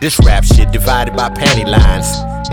This rap shit divided by panty lines.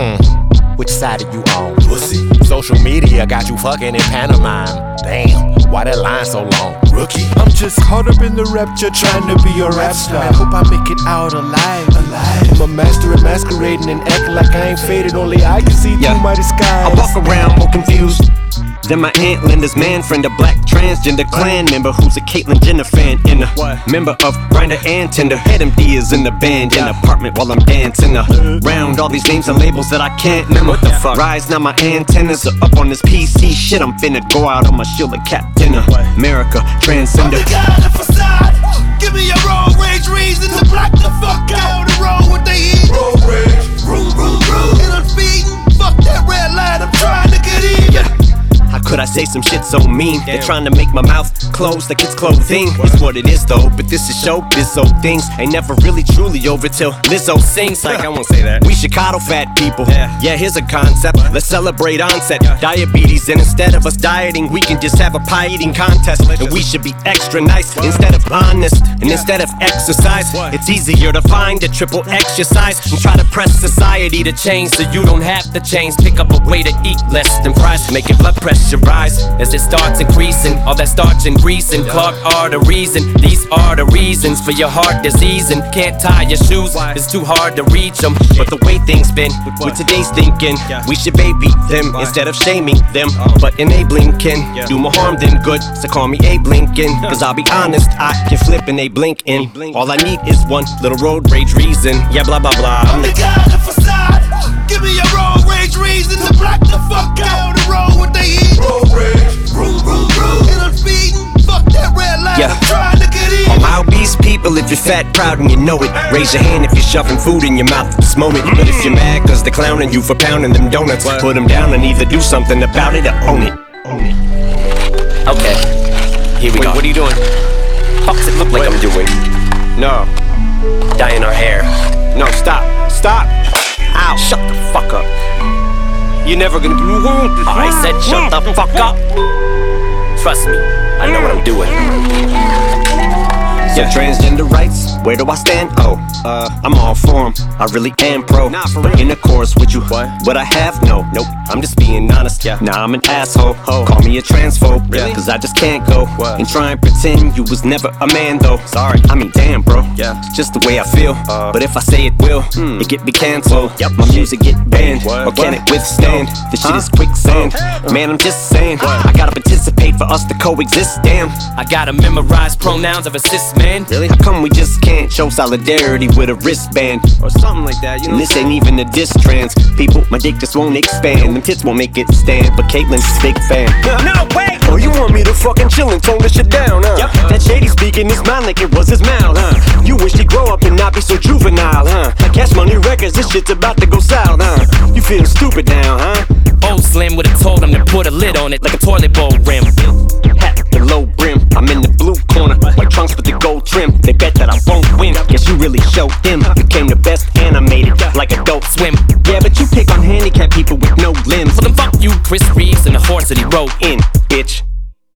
Which side are you on? Pussy. Social media got you fucking in pantomime. Damn, why that line so long? Rookie. I'm just caught up in the rapture, trying to be a rap star. I hope I make it out alive. I'm a master at masquerading and acting like I ain't faded. Only I can see through my disguise. I walk around more confused than my Aunt Linda's man friend, a black transgender clan member who's a Caitlyn Jenner fan and a member of Grindr and Tinder. Head MD is in the band in the apartment while I'm dancing around all these names and labels that I can't remember. What the fuck? Rise, now my antennas are up on this PC shit. I'm finna go out on my shield of Cap dinner. America, transcender. I'm the guy on the facade. Give me a road rage reason to block the fuck out the road what they eat. Road rage, vroom, vroom, vroom. And I'm feeding. Fuck that red light, I'm trying to get in. How could I say some shit so mean? They're trying to make my mouth close like it's clothing. It's what it is though, but this is showbiz, so things ain't never really truly over till Lizzo sings. Like I won't say that. We should coddle fat people. Yeah, here's a concept. Let's celebrate onset diabetes, and instead of us dieting, we can just have a pie eating contest. And we should be extra nice instead of honest. And instead of exercise, it's easier to find a triple exercise and try to press society to change so you don't have to change. Pick up a way to eat less than fries, making blood pressure rise as it starts increasing. All that starch and grease and clogged arteries, and these are the reasons for your heart disease. And can't tie your shoes, it's too hard to reach them. But the way things been with today's thinking, we should baby them instead of shaming them. But enabling can do more harm than good, so call me Abe Lincoln. Cause I'll be honest, I can flip and they blink in. All I need is one little road rage reason. Yeah, blah blah blah. I'm the guy on the facade. Give me a road rage reason to block the fuck out the road what they eat. Road rage, vroom, vroom, vroom. And I'm feeding. Fuck that red light, I'm trying to get in. All my obese people, if you're fat, proud, and you know it, raise your hand if you're shoving food in your mouth at this moment. But if you're mad cause they're clowning you for pounding them donuts, put them down and either do something about it or own it. Okay, here we go. What are you doing? Fuck's it look like I'm doing? No. Dyeing our hair. No, stop. Stop. Ow. Shut the fuck up. You're never gonna do. I said shut the fuck up. Trust me, I know what I'm doing. Yeah, transgender rights, where do I stand? Oh, I'm all for 'em, I really am pro. Nah, for real. Intercourse with you, what I have? No, nope, I'm just being honest. Nah, I'm an asshole, call me a transphobe. Really? Cause I just can't go and try and pretend you was never a man though. Sorry, I mean damn bro, it's just the way I feel. But if I say it will, it get me cancelled. My music get banned, or can it withstand? This shit is quicksand, man I'm just saying. I gotta participate for us to coexist, damn. I gotta memorize pronouns of a cis man. Really? How come we just can't show solidarity with a wristband? Or something like that, you know. And this ain't even a diss trans people, my dick just won't expand. Them tits won't make it stand, but Caitlyn's a big fan. No, wait! Oh, you want me to fucking chill and tone this shit down, huh? That shady speaking his mind like it was his mouth, huh? You wish he'd grow up and not be so juvenile, huh? Cash Money Records, this shit's about to go south, huh? You feel stupid now, huh? Old Slim would've told him to put a lid on it like a toilet bowl rim. Hat, the low brim, I'm in the blue corner, white trunks with the gold trim. They bet that I won't win, guess you really showed them. Became the best animated, like Adult Swim. Yeah, but you pick on handicapped people with no limbs. Well then fuck you, Chris Reeves, and the horse that he rode in, bitch.